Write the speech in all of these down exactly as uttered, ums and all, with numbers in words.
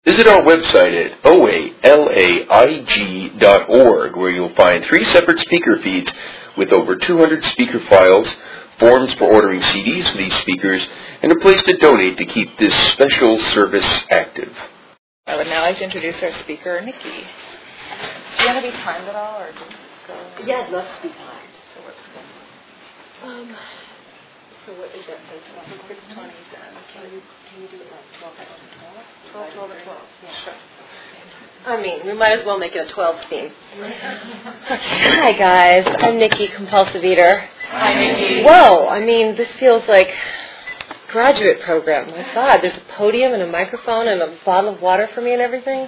Visit our website at O A L A I G dot org, where you'll find three separate speaker feeds with over two hundred speaker files, forms for ordering C Ds for these speakers, and a place to donate to keep this special service active. I would now like to introduce our speaker, Nikki. Do you want to be timed at all, or just go? Yeah, I'd love to be timed. So what, um, so what is that? six twenty then. Can you, can you do it like twelve, twelve? twelve, twelve, or twelve? Yeah. Sure. I mean, we might as well make it a twelve theme. Okay, hi guys. I'm Nikki, compulsive eater. Hi, Nikki. Whoa, I mean, this feels like graduate program. My God, there's a podium and a microphone and a bottle of water for me and everything.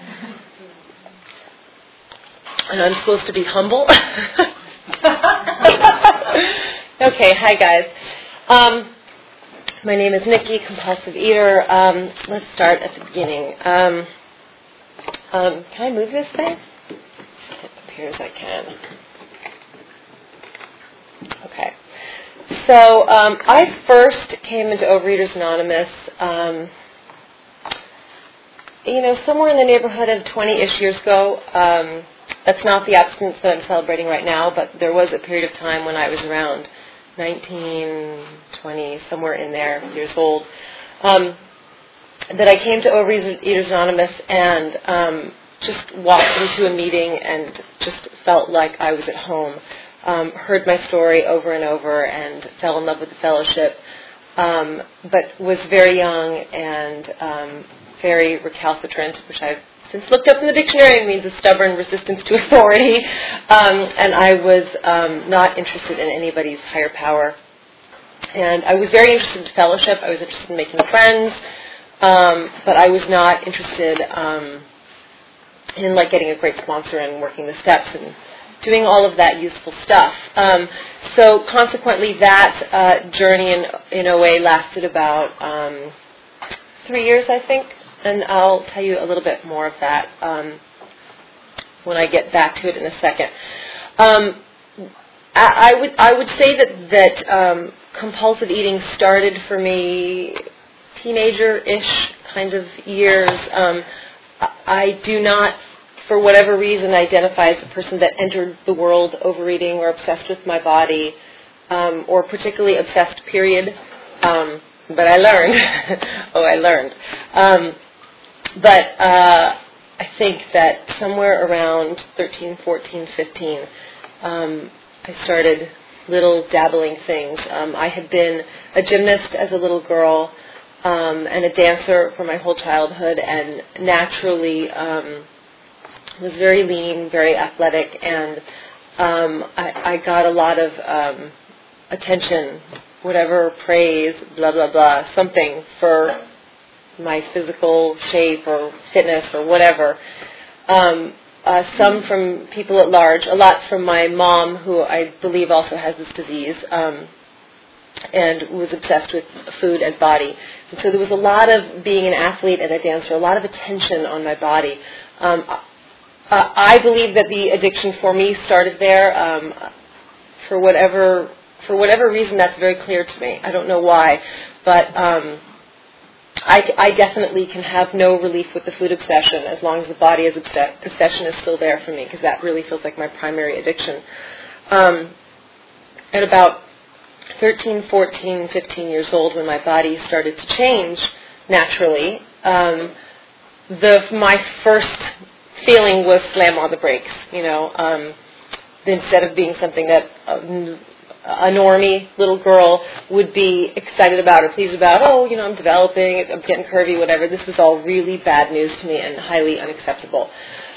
And I'm supposed to be humble. Okay, hi guys. Um, my name is Nikki, compulsive eater. Um, let's start at the beginning. Um, um, can I move this thing? Up here as I can. Okay. So um, I first came into Overeaters Anonymous, um, you know, somewhere in the neighborhood of twenty-ish years ago. Um, that's not the abstinence that I'm celebrating right now, but there was a period of time when I was around nineteen, twenty, somewhere in there, years old, um, that I came to Overeaters Anonymous and um, just walked into a meeting and just felt like I was at home. Um, heard my story over and over and fell in love with the fellowship, um, but was very young and um, very recalcitrant, which I've since looked up in the dictionary. It means a stubborn resistance to authority, um, and I was um, not interested in anybody's higher power. And I was very interested in fellowship. I was interested in making friends, um, but I was not interested um, in like getting a great sponsor and working the steps and doing all of that useful stuff. Um, so consequently, that uh, journey in, in O A lasted about um, three years, I think, and I'll tell you a little bit more of that um, when I get back to it in a second. Um, I, I would I would say that that um, compulsive eating started for me teenager-ish kind of years. Um, I do not, for whatever reason, identify as a person that entered the world overeating or obsessed with my body, um, or particularly obsessed, period. Um, but I learned. oh, I learned. Um, but uh, I think that somewhere around thirteen, fourteen, fifteen, um, I started little dabbling things. Um, I had been a gymnast as a little girl um, and a dancer for my whole childhood, and naturally um, was very lean, very athletic, and um, I, I got a lot of um, attention, whatever, praise, blah, blah, blah, something for my physical shape or fitness or whatever. Um, uh, some from people at large, a lot from my mom, who I believe also has this disease, um, and was obsessed with food and body. And so there was a lot of being an athlete and a dancer, a lot of attention on my body. Um, Uh, I believe that the addiction for me started there. Um, for whatever for whatever reason, that's very clear to me. I don't know why, but um, I, I definitely can have no relief with the food obsession as long as the body is obsessed. Obsession is still there for me, because that really feels like my primary addiction. Um, at about thirteen, fourteen, fifteen years old, when my body started to change naturally, um, the my first feeling was slam on the brakes, you know, um, instead of being something that um, a normie little girl would be excited about or pleased about. Oh, you know, I'm developing, I'm getting curvy, whatever. This is all really bad news to me and highly unacceptable.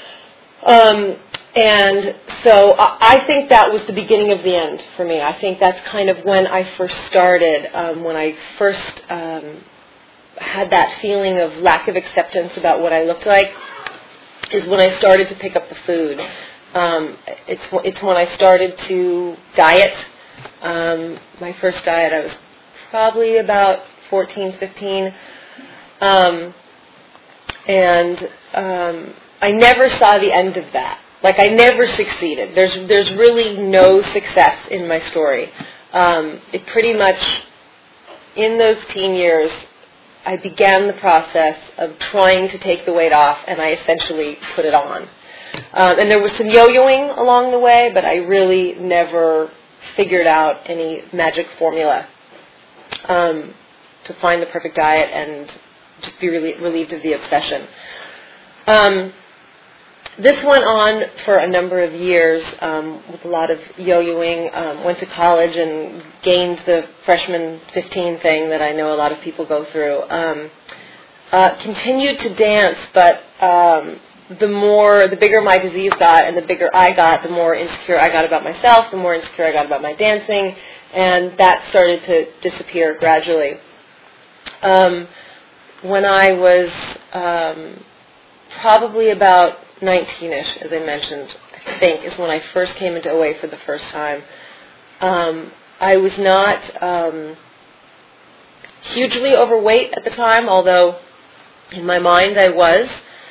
Um, and so I think that was the beginning of the end for me. I think that's kind of when I first started, um, when I first um, had that feeling of lack of acceptance about what I looked like, is when I started to pick up the food. Um, it's it's when I started to diet. Um, my first diet, I was probably about fourteen, fifteen. Um, and um, I never saw the end of that. Like, I never succeeded. There's there's really no success in my story. Um, it pretty much, in those teen years, I began the process of trying to take the weight off, and I essentially put it on. Um, and there was some yo-yoing along the way, but I really never figured out any magic formula um, to find the perfect diet and just be really relieved of the obsession. Um, this went on for a number of years um, with a lot of yo-yoing. Um, went to college and gained the freshman fifteen thing that I know a lot of people go through. Um, uh, continued to dance, but um, the more, the bigger my disease got and the bigger I got, the more insecure I got about myself, the more insecure I got about my dancing, and that started to disappear gradually. Um, when I was um, probably about nineteen-ish, as I mentioned, I think, is when I first came into O A for the first time. Um, I was not um, hugely overweight at the time, although in my mind I was.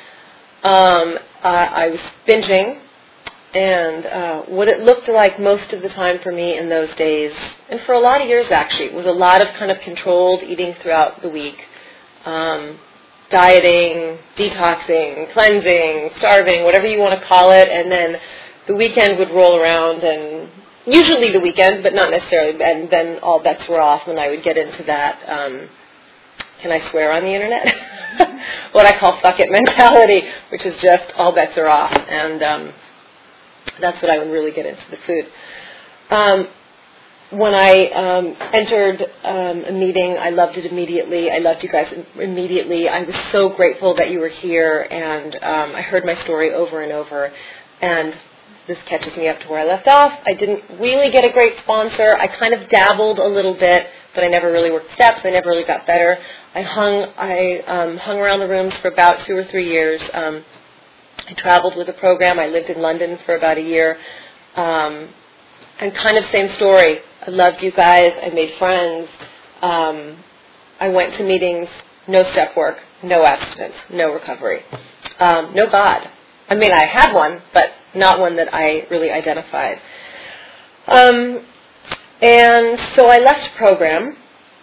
Um, uh, I was binging, and uh, what it looked like most of the time for me in those days, and for a lot of years actually, was a lot of kind of controlled eating throughout the week. Um, dieting, detoxing, cleansing, starving, whatever you want to call it, and then the weekend would roll around, and usually the weekend, but not necessarily, and then all bets were off, and I would get into that, um, can I swear on the internet? What I call fuck it mentality, which is just all bets are off, and um, that's what I would really get into the food. Um, When I um, entered um, a meeting, I loved it immediately. I loved you guys immediately. I was so grateful that you were here, and um, I heard my story over and over. And this catches me up to where I left off. I didn't really get a great sponsor. I kind of dabbled a little bit, but I never really worked steps. I never really got better. I hung I um, hung around the rooms for about two or three years. Um, I traveled with a program. I lived in London for about a year. Um, and kind of same story. I loved you guys. I made friends. Um, I went to meetings, no step work, no abstinence, no recovery, um, no God. I mean, I had one, but not one that I really identified. Um, and so I left the program.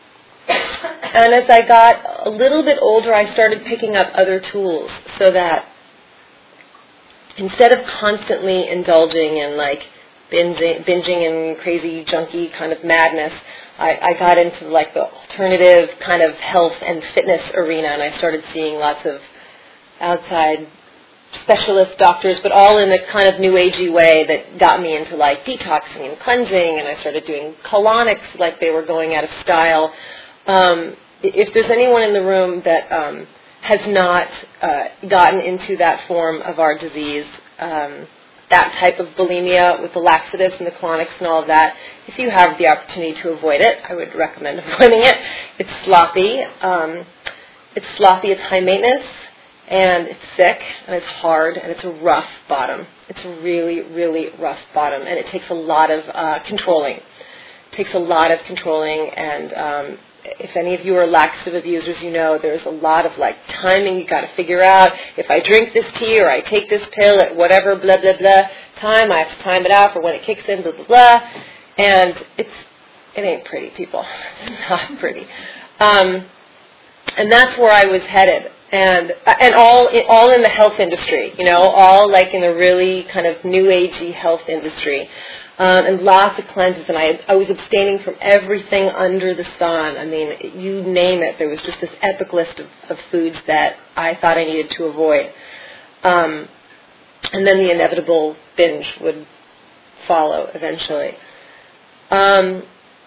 And as I got a little bit older, I started picking up other tools so that instead of constantly indulging in like Binging, binging and crazy junkie kind of madness, I, I got into like the alternative kind of health and fitness arena, and I started seeing lots of outside specialist doctors, but all in a kind of new agey way that got me into like detoxing and cleansing, and I started doing colonics like they were going out of style. Um, if there's anyone in the room that um, has not uh, gotten into that form of our disease, um, that type of bulimia with the laxatives and the colonics and all of that, if you have the opportunity to avoid it, I would recommend avoiding it. It's sloppy. Um, it's sloppy. It's high maintenance, and it's sick, and it's hard, and it's a rough bottom. It's a really, really rough bottom, and it takes a lot of uh, controlling. It takes a lot of controlling, and um, if any of you are laxative abusers, you know there's a lot of like timing you got to figure out. If I drink this tea or I take this pill at whatever blah blah blah time, I have to time it out for when it kicks in, blah blah blah. And it's it ain't pretty, people. It's not pretty. Um, and that's where I was headed, and and all all in the health industry, you know, all like in a really kind of new agey health industry. Um, and lots of cleanses, and I, I was abstaining from everything under the sun. I mean, you name it. There was just this epic list of, of foods that I thought I needed to avoid. Um, and then the inevitable binge would follow eventually. Um,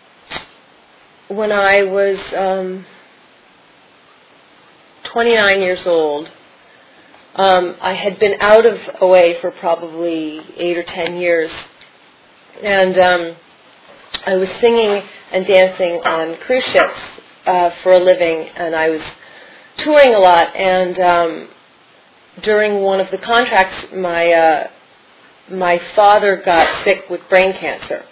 when I was um, twenty-nine years old, um, I had been out of O A for probably eight or ten years. And um, I was singing and dancing on cruise ships uh, for a living, and I was touring a lot. And um, during one of the contracts, my uh, my father got sick with brain cancer.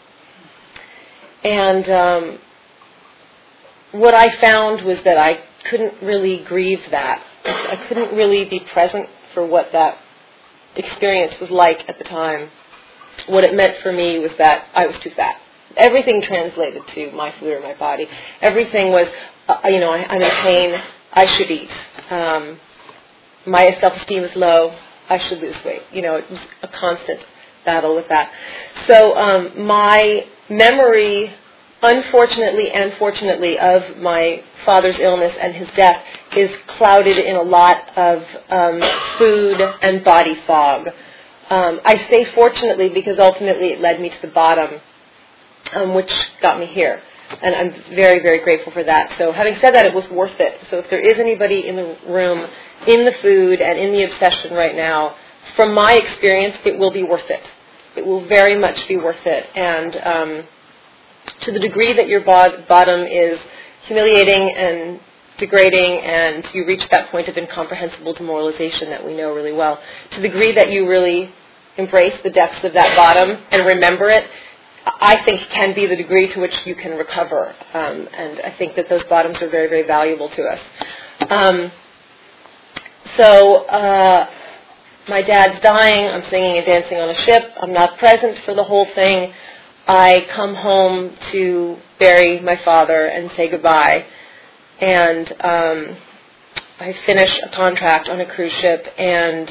And um, what I found was that I couldn't really grieve that. I couldn't really be present for what that experience was like at the time. What it meant for me was that I was too fat. everything translated to my food or my body. Everything was, uh, you know, I, I'm in pain, I should eat. Um, my self-esteem is low, I should lose weight. You know, it was a constant battle with that. So um, my memory, unfortunately and fortunately, of my father's illness and his death is clouded in a lot of um, food and body fog. Um, I say fortunately because ultimately it led me to the bottom, um, which got me here. And I'm very, very grateful for that. So having said that, it was worth it. So if there is anybody in the room, in the food and in the obsession right now, from my experience, it will be worth it. It will very much be worth it. And um, to the degree that your bod- bottom is humiliating and degrading and you reach that point of incomprehensible demoralization that we know really well, to the degree that you really embrace the depths of that bottom and remember it, I think can be the degree to which you can recover. Um, and I think that those bottoms are very, very valuable to us. Um, so uh, my dad's dying. I'm singing and dancing on a ship. I'm not present for the whole thing. I come home to bury my father and say goodbye. And um, I finish a contract on a cruise ship. And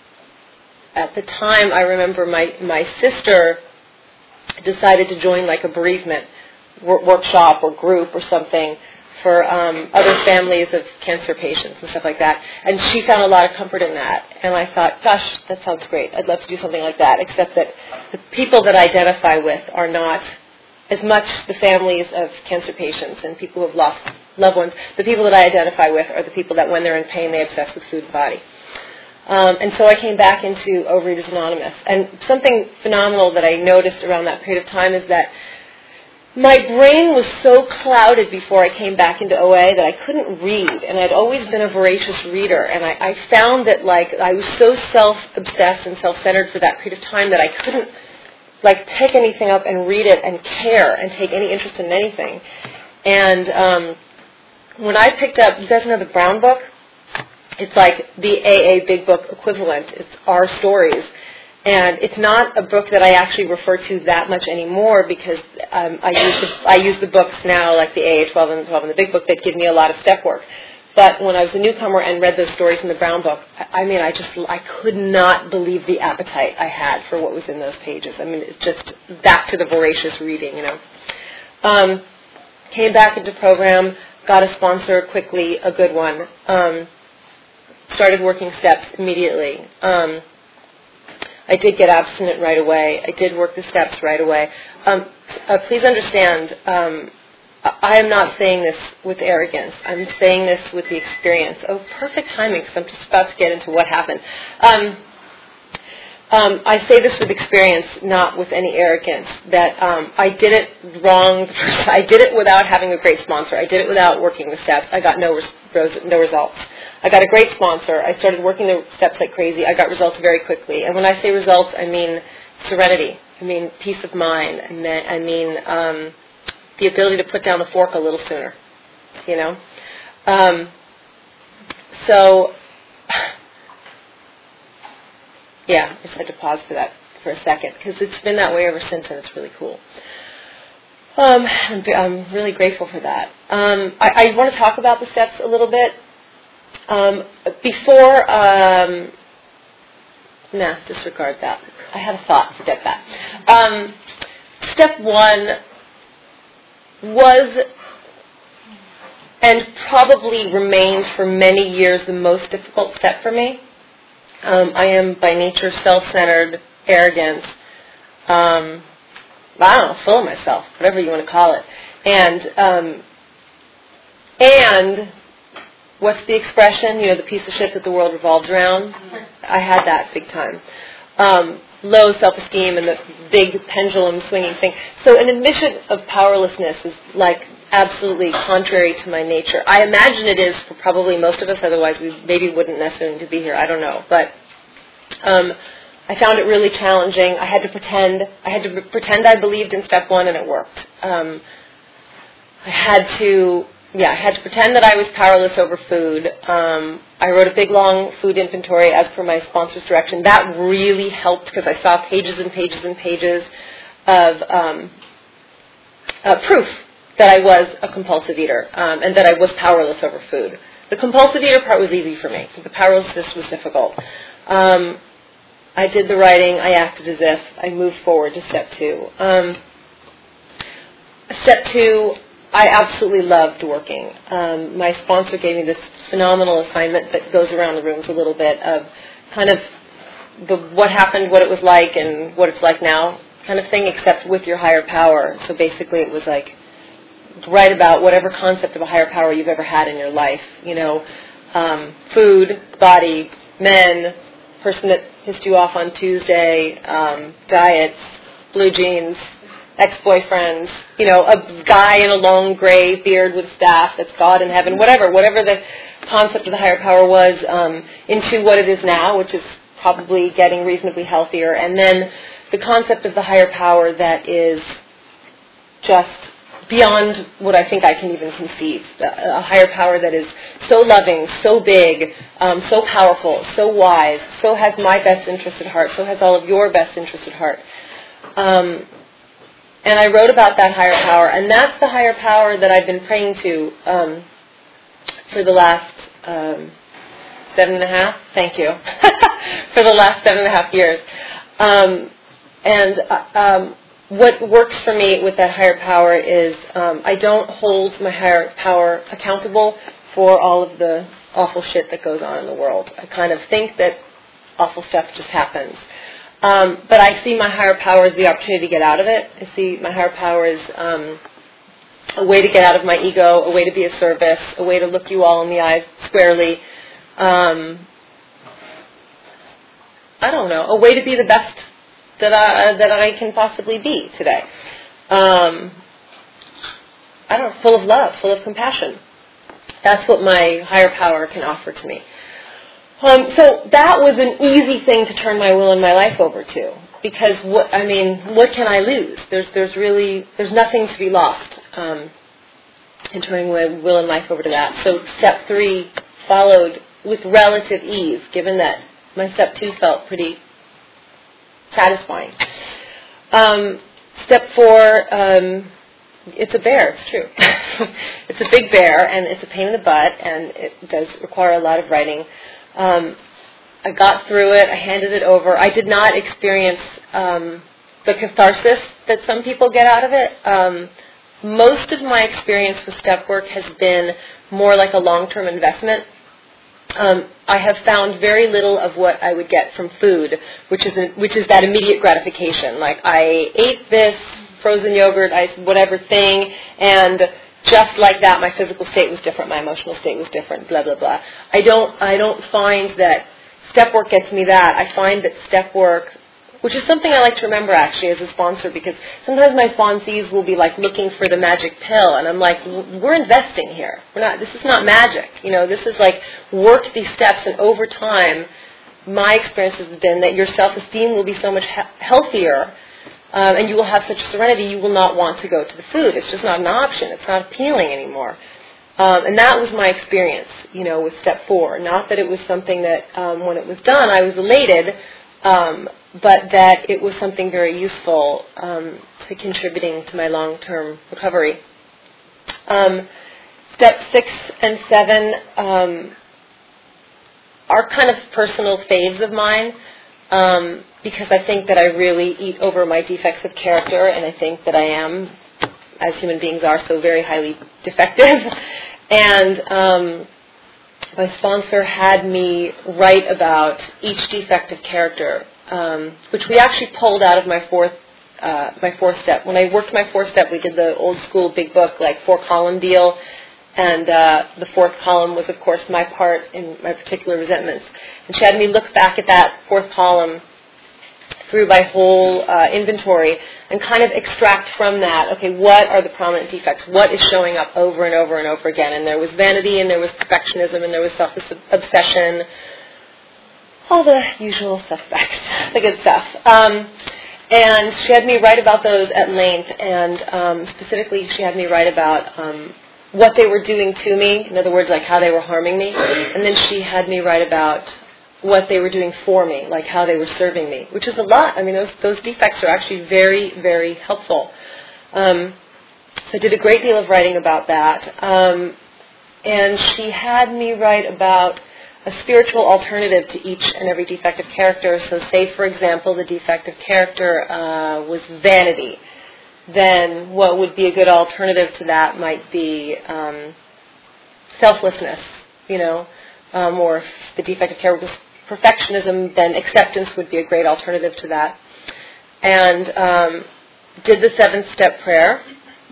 at the time, I remember my, my sister decided to join like a bereavement wor- workshop or group or something for um, other families of cancer patients and stuff like that. And she found a lot of comfort in that. And I thought, gosh, that sounds great. I'd love to do something like that, except that the people that I identify with are not as much the families of cancer patients and people who have lost loved ones. The people that I identify with are the people that when they're in pain, they obsess with food and body. Um, and so I came back into Overeaters Anonymous. And something phenomenal that I noticed around that period of time is that my brain was so clouded before I came back into O A that I couldn't read. And I'd always been a voracious reader. And I, I found that like I was so self-obsessed and self-centered for that period of time that I couldn't like pick anything up and read it and care and take any interest in anything. And um, when I picked up, you guys know the Brown Book? It's like the A A Big Book equivalent. It's Our Stories. And it's not a book that I actually refer to that much anymore because um, I, use the, I use the books now, like the A A twelve and the twelve and the Big Book, that give me a lot of step work. But when I was a newcomer and read those stories in the Brown Book, I, I mean, I just, I could not believe the appetite I had for what was in those pages. I mean, it's just back to the voracious reading, you know. Um, came back into program, got a sponsor quickly, a good one. Um, started working steps immediately. Um, I did get abstinent right away. I did work the steps right away. Um, uh, please understand, um, I am not saying this with arrogance. I'm saying this with the experience. Oh, perfect timing, because I'm just about to get into what happened. Um, um, I say this with experience, not with any arrogance, that um, I did it wrong the first time. I did it without having a great sponsor. I did it without working the steps. I got no, res- no results. I got a great sponsor. I started working the steps like crazy. I got results very quickly. And when I say results, I mean serenity. I mean peace of mind. I mean, I mean um, the ability to put down the fork a little sooner, you know. Um, so, yeah, I just had to pause for that for a second because it's been that way ever since, and it's really cool. Um, I'm, I'm really grateful for that. Um, I, I want to talk about the steps a little bit. Um, before, um, nah, disregard that. I had a thought, forget that. Um, step one was and probably remained for many years the most difficult step for me. Um, I am by nature self-centered, arrogant, um, I don't know, full of myself, whatever you want to call it. And, um, and what's the expression? You know, the piece of shit that the world revolves around? I had that big time. Um, low self-esteem and the big pendulum swinging thing. So an admission of powerlessness is like absolutely contrary to my nature. I imagine it is for probably most of us, otherwise we maybe wouldn't necessarily need to be here. I don't know. But um, I found it really challenging. I had to pretend. I had to pretend I believed in step one, and it worked. Um, I had to... Yeah, I had to pretend that I was powerless over food. Um, I wrote a big, long food inventory as per my sponsor's direction. That really helped because I saw pages and pages and pages of um, uh, proof that I was a compulsive eater um, and that I was powerless over food. The compulsive eater part was easy for me. The powerlessness was difficult. Um, I did the writing. I acted as if. I moved forward to step two. Um, step two, I absolutely loved working. Um, my sponsor gave me this phenomenal assignment that goes around the rooms a little bit of kind of the what happened, what it was like, and what it's like now kind of thing, except with your higher power. So basically it was like write about whatever concept of a higher power you've ever had in your life. You know, um, food, body, men, person that pissed you off on Tuesday, um, diets, blue jeans, ex-boyfriends, you know, a guy in a long gray beard with staff that's God in heaven, whatever, whatever the concept of the higher power was, um, into what it is now, which is probably getting reasonably healthier, and then the concept of the higher power that is just beyond what I think I can even conceive, a higher power that is so loving, so big, um, so powerful, so wise, so has my best interest at heart, so has all of your best interest at heart. Um, and I wrote about that higher power, and that's the higher power that I've been praying to um, for the last um, seven and a half, thank you, for the last seven and a half years. Um, and uh, um, what works for me with that higher power is um, I don't hold my higher power accountable for all of the awful shit that goes on in the world. I kind of think that awful stuff just happens. Um, but I see my higher power as the opportunity to get out of it. I see my higher power as um, a way to get out of my ego, a way to be of service, a way to look you all in the eyes squarely. Um, I don't know, a way to be the best that I, uh, that I can possibly be today. Um, I don't know, full of love, full of compassion. That's what my higher power can offer to me. Um, so that was an easy thing to turn my will and my life over to, because what I mean, what can I lose? There's there's really there's nothing to be lost um, in turning my will and life over to that. So step three followed with relative ease, given that my step two felt pretty satisfying. Um, step four, um, it's a bear, it's true. It's a big bear, and it's a pain in the butt, and it does require a lot of writing. Um, I got through it, I handed it over. I did not experience um, the catharsis that some people get out of it. Um, most of my experience with step work has been more like a long-term investment. Um, I have found very little of what I would get from food, which is a, which is that immediate gratification. Like, I ate this frozen yogurt, I, whatever thing, and just like that, my physical state was different, my emotional state was different, blah, blah, blah. I don't, I don't find that step work gets me that. I find that step work, which is something I like to remember, actually, as a sponsor, because sometimes my sponsees will be, like, looking for the magic pill, and I'm like, we're investing here. We're not, this is not magic. You know, this is like, work these steps, and over time, my experience has been that your self-esteem will be so much he- healthier, um, and you will have such serenity, you will not want to go to the food. It's just not an option. It's not appealing anymore. Um, and that was my experience, you know, with step four. Not that it was something that, um, when it was done, I was elated, um, but that it was something very useful um, to contributing to my long-term recovery. Um, step six and seven um, are kind of personal faves of mine, um, because I think that I really eat over my defects of character, and I think that I am, as human beings are, so very highly defective. And um, my sponsor had me write about each defect of character, um, which we actually pulled out of my fourth uh, my fourth step. When I worked my fourth step, we did the old school big book, like four-column deal, and uh, the fourth column was, of course, my part in my particular resentments. And she had me look back at that fourth column through my whole uh, inventory and kind of extract from that, okay, what are the prominent defects? What is showing up over and over and over again? And there was vanity, and there was perfectionism, and there was self-obsession, all the usual suspects, the good stuff. Um, and she had me write about those at length, and um, specifically she had me write about um, what they were doing to me, in other words, like how they were harming me, and then she had me write about what they were doing for me, like how they were serving me, which is a lot. I mean, those those defects are actually very, very helpful. Um, so I did a great deal of writing about that. Um, and she had me write about a spiritual alternative to each and every defective character. So say, for example, the defective character uh, was vanity. Then what would be a good alternative to that might be um, selflessness, you know, um, or if the defective character was perfectionism, then acceptance would be a great alternative to that. And um, did the seven-step prayer,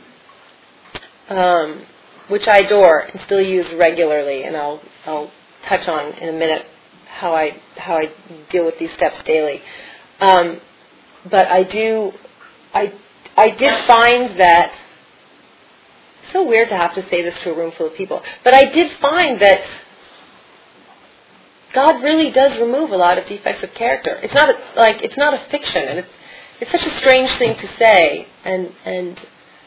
um, which I adore and still use regularly, and I'll I'll touch on in a minute how I how I deal with these steps daily. Um, but I do I I did find that it's so weird to have to say this to a room full of people, but I did find that God really does remove a lot of defects of character. It's not a, like it's not a fiction, and it's it's such a strange thing to say, and and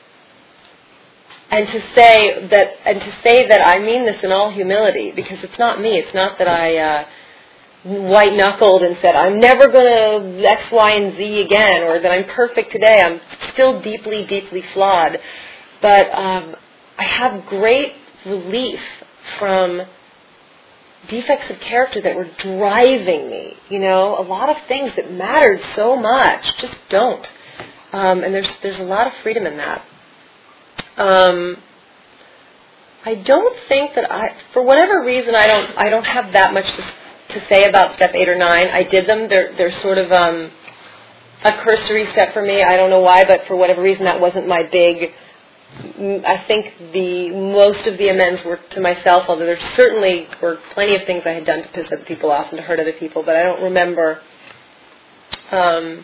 and to say that and to say that I mean this in all humility, because it's not me. It's not that I uh, white knuckled and said I'm never going to X, Y, and Z again, or that I'm perfect today. I'm still deeply, deeply flawed, but um, I have great relief from defects of character that were driving me. You know, a lot of things that mattered so much just don't. Um, and there's there's a lot of freedom in that. Um, I don't think that I, for whatever reason, I don't I don't have that much to, to say about step eight or nine. I did them. They're they're sort of um, a cursory step for me. I don't know why, but for whatever reason, that wasn't my big. I think the most of the amends were to myself, although there certainly were plenty of things I had done to piss other people off and to hurt other people, but I don't remember. Um,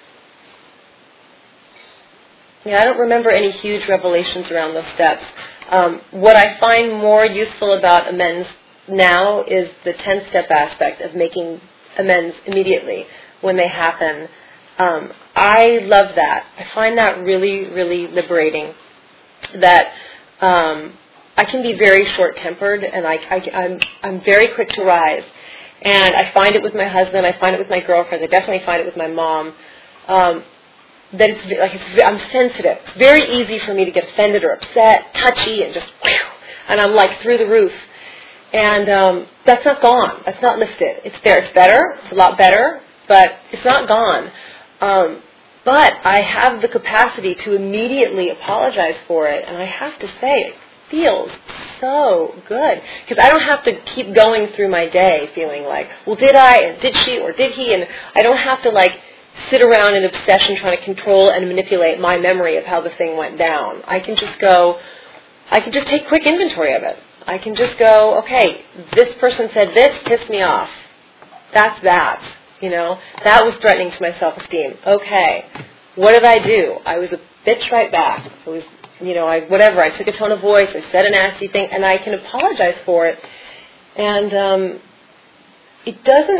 yeah, I don't remember any huge revelations around those steps. Um, what I find more useful about amends now is the ten-step aspect of making amends immediately when they happen. Um, I love that. I find that really, really liberating. That um, I can be very short-tempered, and I, I, I'm, I'm very quick to rise. And I find it with my husband. I find it with my girlfriends. I definitely find it with my mom. Um, that it's like it's, I'm sensitive. It's very easy for me to get offended or upset, touchy, and just whew, and I'm like through the roof. And um, that's not gone. That's not lifted. It's there. It's better. It's a lot better, but it's not gone. Um, But I have the capacity to immediately apologize for it, and I have to say, it feels so good. Because I don't have to keep going through my day feeling like, well, did I, and did she, or did he? And I don't have to, like, sit around in obsession trying to control and manipulate my memory of how the thing went down. I can just go, I can just take quick inventory of it. I can just go, okay, this person said this, pissed me off. That's that. You know, that was threatening to my self-esteem. Okay, what did I do? I was a bitch right back. I was, you know, I whatever. I took a tone of voice. I said a nasty thing, and I can apologize for it. And um, it doesn't.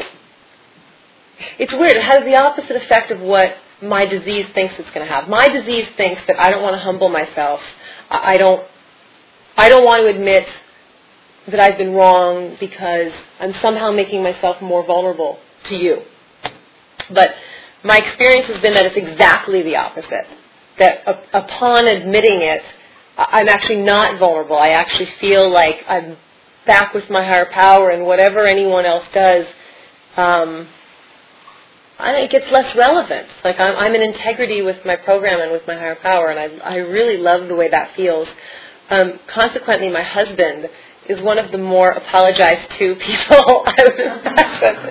It's weird. It has the opposite effect of what my disease thinks it's going to have. My disease thinks that I don't want to humble myself. I don't. I don't want to admit that I've been wrong because I'm somehow making myself more vulnerable to you. But my experience has been that it's exactly the opposite. That uh, upon admitting it, I'm actually not vulnerable. I actually feel like I'm back with my higher power, and whatever anyone else does, um, I, it gets less relevant. Like I'm, I'm in integrity with my program and with my higher power, and I, I really love the way that feels. Um, consequently, my husband is one of the more apologized to people I would imagine.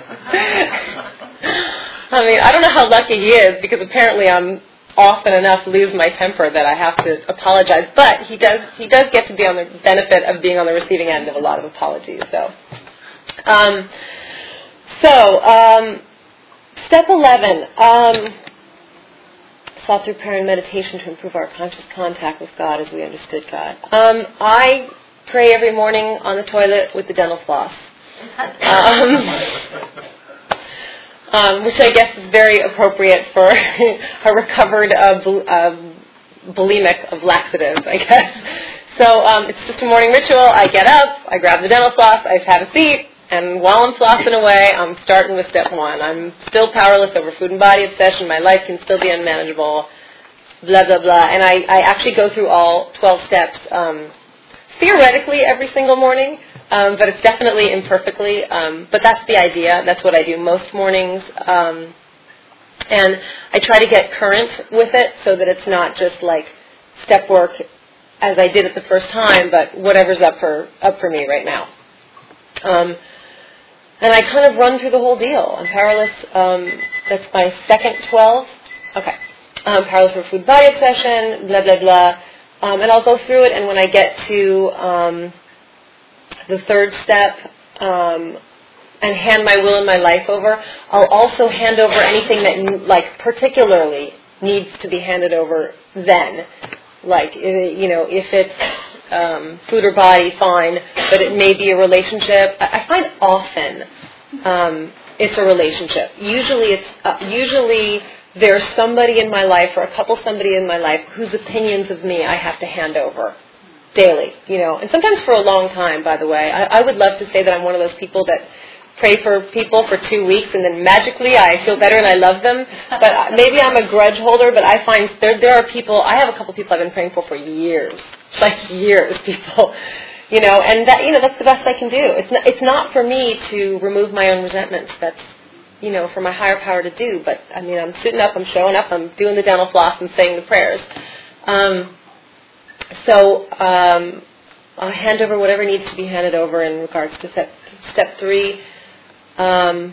I mean, I don't know how lucky he is, because apparently I'm often enough lose my temper that I have to apologize. But he does he does get to be on the benefit of being on the receiving end of a lot of apologies. So, um, so um, step eleven. Um, sought through prayer and meditation to improve our conscious contact with God as we understood God. Um, I pray every morning on the toilet with the dental floss, um, um, which I guess is very appropriate for a recovered uh, bul- uh, bulimic of laxatives, I guess. So um, it's just a morning ritual. I get up, I grab the dental floss, I have a seat, and while I'm flossing away, I'm starting with step one. I'm still powerless over food and body obsession. My life can still be unmanageable. blah, blah, blah. And I, I actually go through all twelve steps um, theoretically every single morning, um, but it's definitely imperfectly. Um, but that's the idea. That's what I do most mornings. Um, and I try to get current with it so that it's not just like step work as I did it the first time, but whatever's up for up for me right now. Um, and I kind of run through the whole deal. I'm powerless. Um, that's my second twelve. Okay. Um, powerless for food body obsession, blah, blah, blah. Um, and I'll go through it, and when I get to um, the third step, um, and hand my will and my life over, I'll also hand over anything that, like, particularly needs to be handed over then. Like, you know, if it's um, food or body, fine, but it may be a relationship. I find often um, it's a relationship. Usually it's, uh, usually there's somebody in my life or a couple somebody in my life whose opinions of me I have to hand over daily, you know, and sometimes for a long time, by the way. I, I would love to say that I'm one of those people that pray for people for two weeks and then magically I feel better and I love them. But maybe I'm a grudge holder, but I find there there are people, I have a couple people I've been praying for for years, like years, people, you know, and that, you know, that's the best I can do. It's not, it's not for me to remove my own resentments. That's, you know, for my higher power to do. But, I mean, I'm sitting up, I'm showing up, I'm doing the dental floss and saying the prayers. Um, so um, I'll hand over whatever needs to be handed over in regards to step, step three. Um,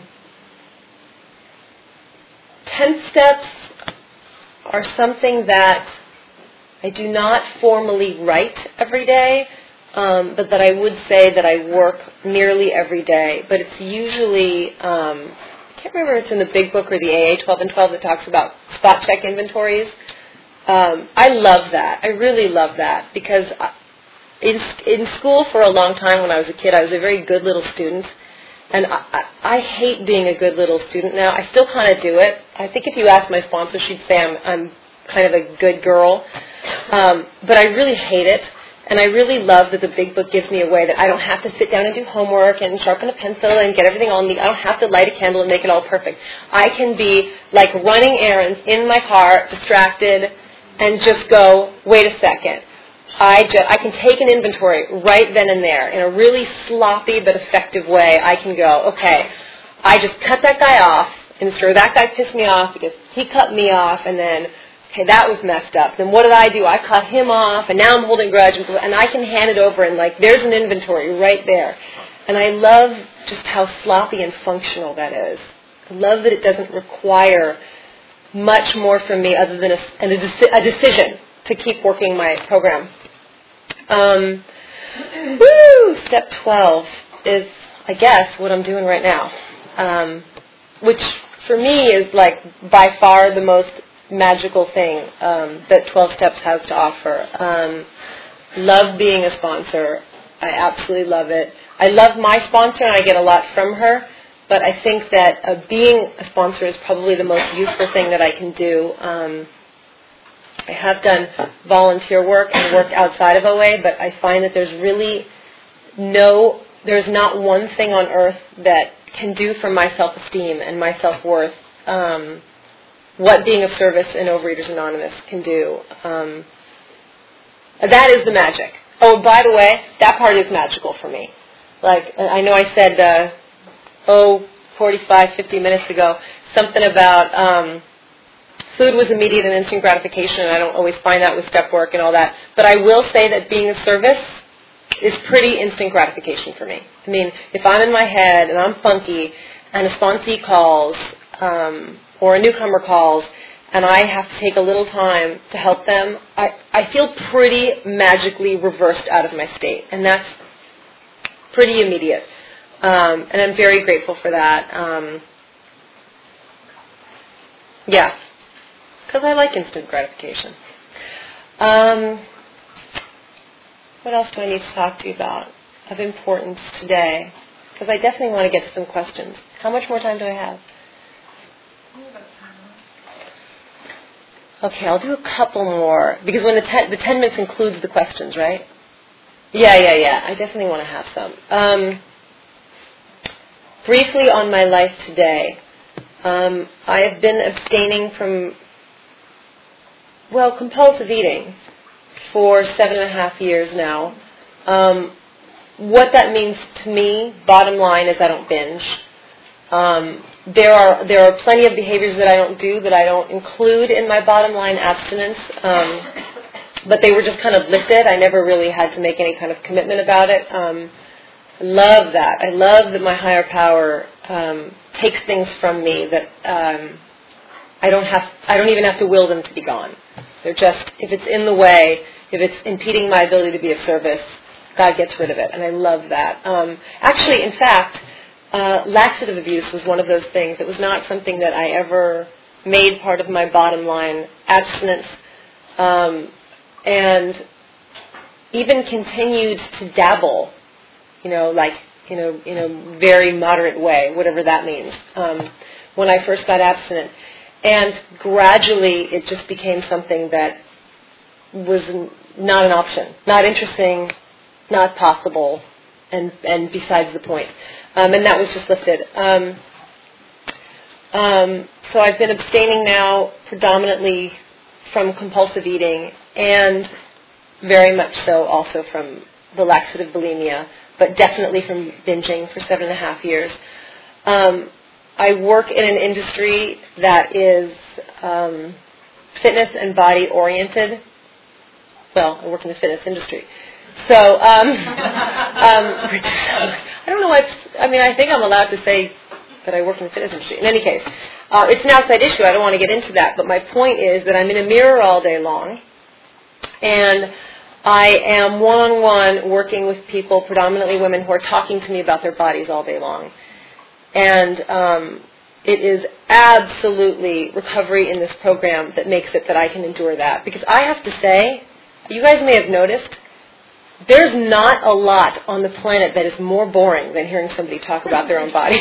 tenth steps are something that I do not formally write every day, um, but that I would say that I work nearly every day. But it's usually, um, I can't remember if it's in the Big Book or the A A twelve and twelve that talks about spot check inventories. Um, I love that. I really love that because I, in, in school for a long time when I was a kid, I was a very good little student. And I, I, I hate being a good little student now. I still kind of do it. I think if you ask my sponsor, she'd say I'm, I'm kind of a good girl. Um, but I really hate it. And I really love that the Big Book gives me a way that I don't have to sit down and do homework and sharpen a pencil and get everything all neat. I don't have to light a candle and make it all perfect. I can be like running errands in my car, distracted, and just go, wait a second. I, just, I can take an inventory right then and there in a really sloppy but effective way. I can go, okay, I just cut that guy off, and sure, that guy pissed me off because he cut me off, and then, okay, that was messed up. Then what did I do? I cut him off, and now I'm holding grudge, and I can hand it over, and like, there's an inventory right there. And I love just how sloppy and functional that is. I love that it doesn't require much more from me other than a, a, deci- a decision to keep working my program. Um, woo, step twelve is, I guess, what I'm doing right now, um, which for me is like by far the most magical thing um, that twelve Steps has to offer. Um, love being a sponsor. I absolutely love it. I love my sponsor and I get a lot from her, but I think that uh, being a sponsor is probably the most useful thing that I can do. Um, I have done volunteer work and work outside of O A, but I find that there's really no, there's not one thing on earth that can do for my self-esteem and my self-worth um, what being of service in Overeaters Anonymous can do. Um, that is the magic. Oh, by the way, that part is magical for me. Like, I know I said, uh, oh, forty-five, fifty minutes ago, something about um, food was immediate and instant gratification, and I don't always find that with step work and all that. But I will say that being of service is pretty instant gratification for me. I mean, if I'm in my head and I'm funky and a sponsee calls um, or a newcomer calls and I have to take a little time to help them, I, I feel pretty magically reversed out of my state. And that's pretty immediate. Um, and I'm very grateful for that. Um, yeah. Because I like instant gratification. Um, what else do I need to talk to you about of importance today? Because I definitely want to get to some questions. How much more time do I have? Okay, I'll do a couple more. Because when the ten, the ten minutes includes the questions, right? Yeah, yeah, yeah. I definitely want to have some. Um, briefly on my life today. Um, I have been abstaining from well, compulsive eating for seven and a half years now. Um, what that means to me, bottom line, is I don't binge. Um, there are there are plenty of behaviors that I don't do that I don't include in my bottom line abstinence, um, but they were just kind of lifted. I never really had to make any kind of commitment about it. Um, I love that. I love that my higher power um, takes things from me that um, I don't have. I don't even have to will them to be gone. They're just, if it's in the way, if it's impeding my ability to be of service, God gets rid of it, and I love that. Um, actually, in fact, uh, laxative abuse was one of those things. It was not something that I ever made part of my bottom line abstinence, um, and even continued to dabble, you know, like in a in a very moderate way, whatever that means. Um, when I first got abstinent, and gradually it just became something that was not an option, not interesting, not possible, and, and besides the point. Um, and that was just lifted. Um, um, so I've been abstaining now predominantly from compulsive eating and very much so also from the laxative bulimia, but definitely from binging for seven and a half years. Um, I work in an industry that is um, fitness and body oriented. Well, I work in the fitness industry. So, um, um, I don't know what's, I mean, I think I'm allowed to say that I work in the fitness industry. In any case, uh, it's an outside issue. I don't want to get into that. But my point is that I'm in a mirror all day long. And I am one-on-one working with people, predominantly women, who are talking to me about their bodies all day long. And um, it is absolutely recovery in this program that makes it that I can endure that. Because I have to say, you guys may have noticed, there's not a lot on the planet that is more boring than hearing somebody talk about their own body.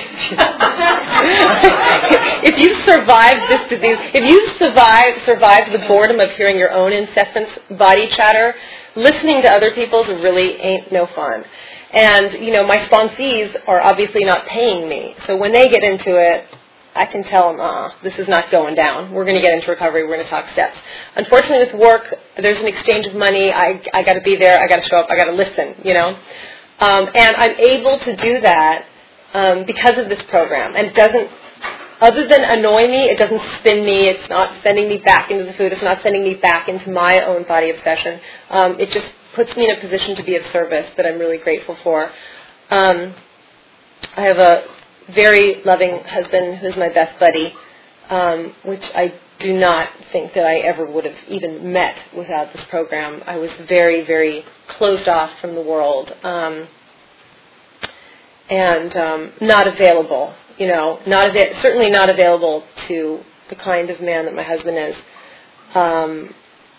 If you've survived this disease, if you've survived, survived the boredom of hearing your own incessant body chatter, listening to other people's really ain't no fun. And, you know, my sponsees are obviously not paying me. So when they get into it, I can tell them, uh, this is not going down. We're going to get into recovery. We're going to talk steps. Unfortunately, with work, there's an exchange of money. I I got to be there. I got to show up. I got to listen, you know. Um, and I'm able to do that um, because of this program. And it doesn't, other than annoy me, it doesn't spin me. It's not sending me back into the food. It's not sending me back into my own body obsession. Um, it just puts me in a position to be of service that I'm really grateful for. Um, I have a very loving husband who's my best buddy, um, which I do not think that I ever would have even met without this program. I was very, very closed off from the world um, and um, not available, you know, not ava- certainly not available to the kind of man that my husband is um,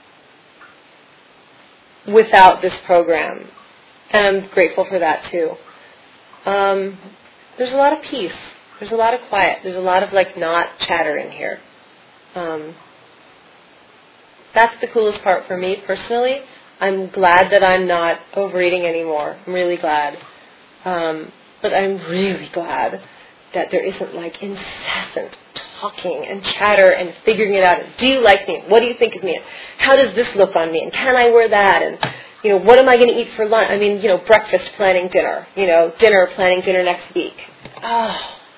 without this program. And I'm grateful for that, too. Um, There's a lot of peace. There's a lot of quiet. There's a lot of, like, not chatter in here. Um, that's the coolest part for me personally. I'm glad that I'm not overeating anymore. I'm really glad. Um, but I'm really glad that there isn't, like, incessant talking and chatter and figuring it out. Do you like me? What do you think of me? How does this look on me? And can I wear that? And you know, what am I going to eat for lunch? I mean, you know, breakfast planning dinner. You know, dinner planning dinner next week. Oh,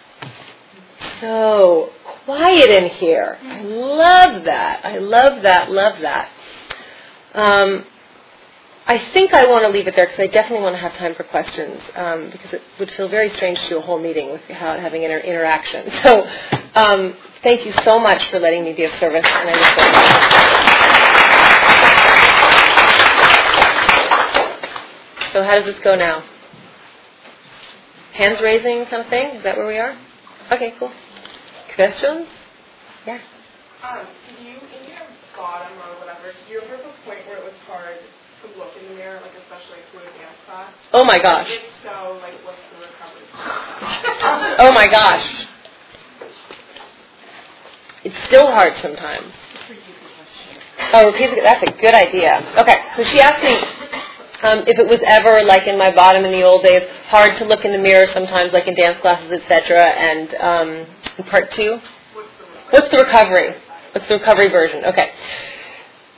so quiet in here. I love that. I love that, love that. Um, I think I want to leave it there because I definitely want to have time for questions um, because it would feel very strange to do a whole meeting without having inter- interaction. So um, thank you so much for letting me be of service. And I look forward to So how does this go now? Hands raising kind of thing? Is that where we are? Okay, cool. Questions? Yeah. Um, do you, in your bottom or whatever, do you ever have a point where it was hard to look in the mirror, like especially through a dance class? Oh my gosh. If so, like what's the recovery process? Oh my gosh. It's still hard sometimes. Oh, repeat the, that's a good idea. Okay, so she asked me um, if it was ever, like in my bottom in the old days, hard to look in the mirror sometimes, like in dance classes, et cetera. And um, in part two, what's the recovery? What's the recovery version? Okay.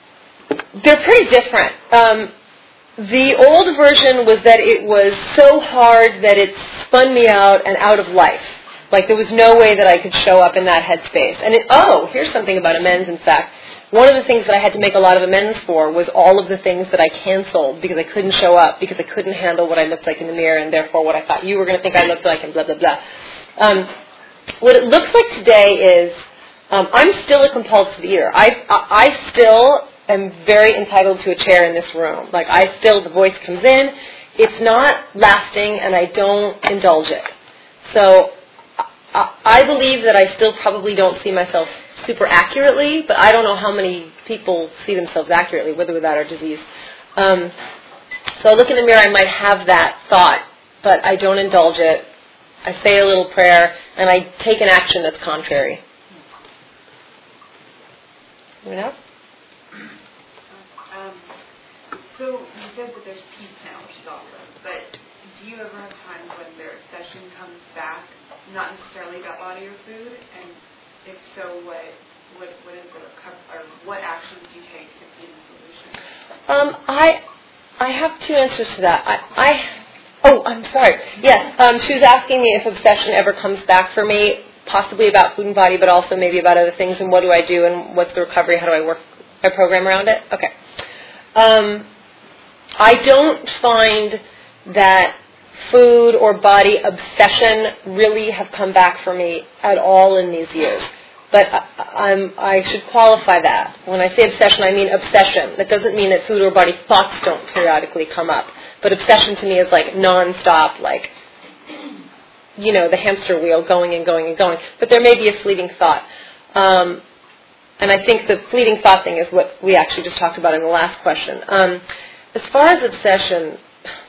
they're pretty different. Um, the old version was that it was so hard that it spun me out and out of life. Like, there was no way that I could show up in that headspace. And it, oh, here's something about amends, in fact. One of the things that I had to make a lot of amends for was all of the things that I canceled because I couldn't show up, because I couldn't handle what I looked like in the mirror, and therefore what I thought you were going to think I looked like, and blah, blah, blah. Um, what it looks like today is um, I'm still a compulsive eater. I, I, I still am very entitled to a chair in this room. Like, I still, the voice comes in. It's not lasting, and I don't indulge it. So I believe that I still probably don't see myself super accurately, but I don't know how many people see themselves accurately, with or without our disease. Um, so I look in the mirror, I might have that thought, but I don't indulge it. I say a little prayer, and I take an action that's contrary. Anyone else? Um, so you said that there's peace now, which is awesome, but do you ever have times when their obsession comes back, not necessarily about body or food, and if so, what what what is the recover, or what actions do you take to see the solution? Um, I I have two answers to that. I, I oh, I'm sorry. Yes, um, she was asking me if obsession ever comes back for me, possibly about food and body, but also maybe about other things, and what do I do, and what's the recovery? How do I work my program around it? Okay. Um, I don't find that food or body obsession really have come back for me at all in these years. But I, I'm, I should qualify that. When I say obsession, I mean obsession. That doesn't mean that food or body thoughts don't periodically come up. But obsession to me is like nonstop, like, you know, the hamster wheel going and going and going. But there may be a fleeting thought. Um, and I think the fleeting thought thing is what we actually just talked about in the last question. Um, as far as obsession,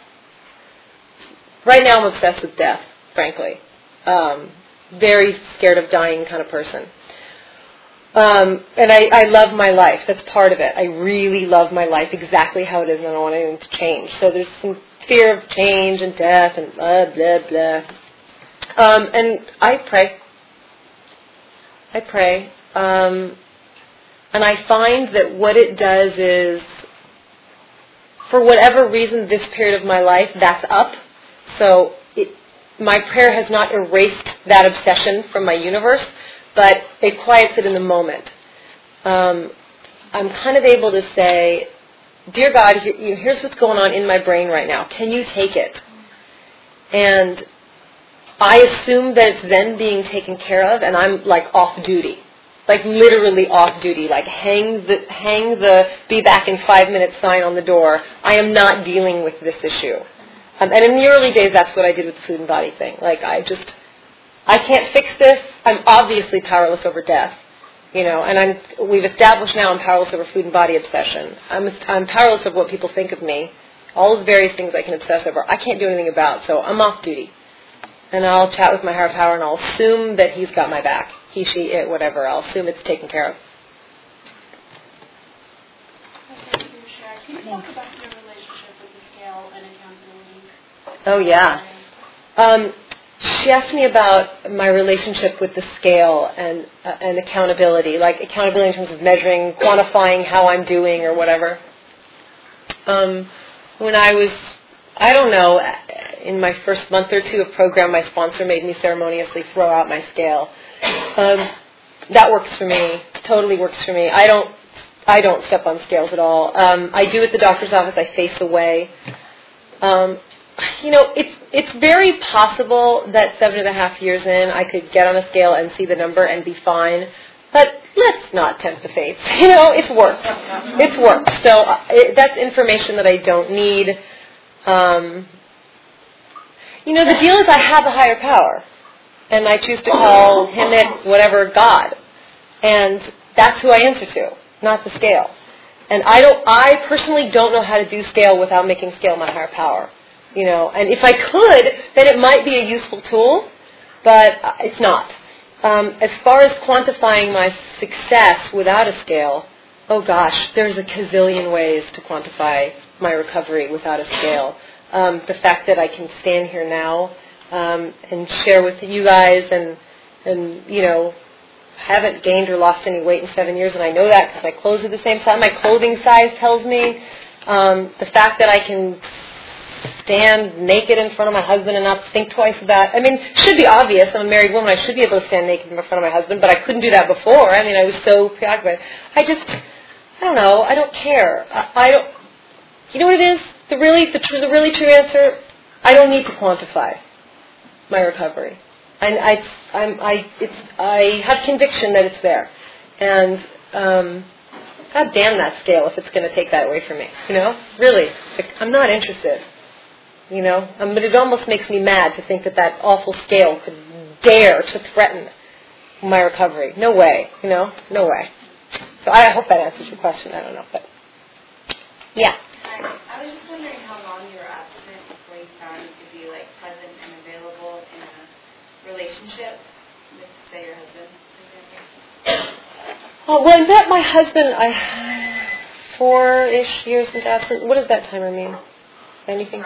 right now I'm obsessed with death, frankly. Um, very scared of dying kind of person. Um, and I, I love my life. That's part of it. I really love my life exactly how it is, and I don't want anything to change. So there's some fear of change and death and blah, blah, blah. Um, and I pray. I pray. Um, and I find that what it does is, for whatever reason, this period of my life, that's up. So it, my prayer has not erased that obsession from my universe, but it quiets it in the moment. Um, I'm kind of able to say, dear God, here, you know, here's what's going on in my brain right now. Can you take it? And I assume that it's then being taken care of, and I'm like off duty. Like literally off duty. Like hang the, hang the be back in five minutes sign on the door. I am not dealing with this issue. Um, and in the early days, that's what I did with the food and body thing. Like, I just, I can't fix this. I'm obviously powerless over death, you know. And I'm, we've established now I'm powerless over food and body obsession. I'm, I'm powerless over what people think of me. All the various things I can obsess over, I can't do anything about. So I'm off duty, and I'll chat with my higher power, and I'll assume that he's got my back. He, she, it, whatever. I'll assume it's taken care of. Thank you, Sharon. Can you talk about your relationship with the scale and accountability? Oh, yeah. Um, she asked me about my relationship with the scale and uh, and accountability, like accountability in terms of measuring, quantifying how I'm doing or whatever. Um, when I was, I don't know, in my first month or two of program, my sponsor made me ceremoniously throw out my scale. Um, that works for me, totally works for me. I don't, I don't step on scales at all. Um, I do at the doctor's office. I face away. Um, you know, it's it's very possible that seven and a half years in, I could get on a scale and see the number and be fine. But let's not tempt the fates. You know, it's work. It's work. So uh, it, that's information that I don't need. Um, you know, the deal is I have a higher power, and I choose to call him, it, whatever, God. And that's who I answer to, not the scale. And I don't. I personally don't know how to do scale without making scale my higher power. You know, and if I could, then it might be a useful tool, but it's not. Um, as far as quantifying my success without a scale, oh gosh, there's a gazillion ways to quantify my recovery without a scale. Um, the fact that I can stand here now um, and share with you guys and, and you know, haven't gained or lost any weight in seven years, and I know that because my clothes are the same size. My clothing size tells me. Um, the fact that I can stand naked in front of my husband and not think twice about it. I mean, it should be obvious. I'm a married woman. I should be able to stand naked in front of my husband, but I couldn't do that before. I mean, I was so preoccupied. I just, I don't know. I don't care. I, I don't, you know what it is? The really, the, tr- the really true answer, I don't need to quantify my recovery. I, I, I'm, I, it's, I have conviction that it's there. And, um, God damn that scale if it's going to take that away from me. You know? Really. Like, I'm not interested. You know? Um, but it almost makes me mad to think that that awful scale could dare to threaten my recovery. No way. You know? No way. So I hope that answers your question. I don't know. But yeah. Hi. I was just wondering how long you were abstinent before you found you could be, like, present and available in a relationship with, say, your husband, for example. Oh, well, I met my husband I four-ish years into abstinence. What does that timer mean? Anything?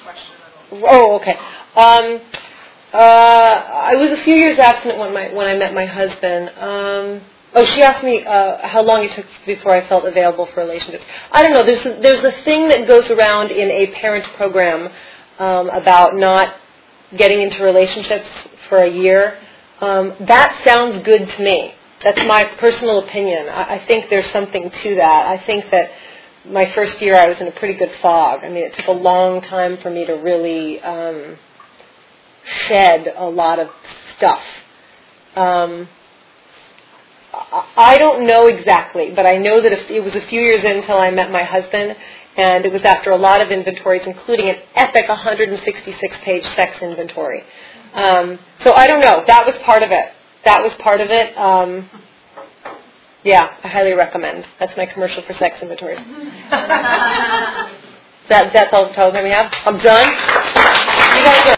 Oh, okay. Um, uh, I was a few years abstinent when, my, when I met my husband. Um, oh, she asked me uh, how long it took before I felt available for relationships. I don't know. There's a, there's a thing that goes around in a parent program um, about not getting into relationships for a year. Um, that sounds good to me. That's my personal opinion. I, I think there's something to that. I think that my first year I was in a pretty good fog. I mean, it took a long time for me to really um, shed a lot of stuff. Um, I, I don't know exactly, but I know that if it was a few years in until I met my husband, and it was after a lot of inventories, including an epic one hundred sixty-six page sex inventory. Um, so I don't know. That was part of it. That was part of it. Um, yeah, I highly recommend. That's my commercial for sex inventories. that, that's all the time we have. I'm done. You guys are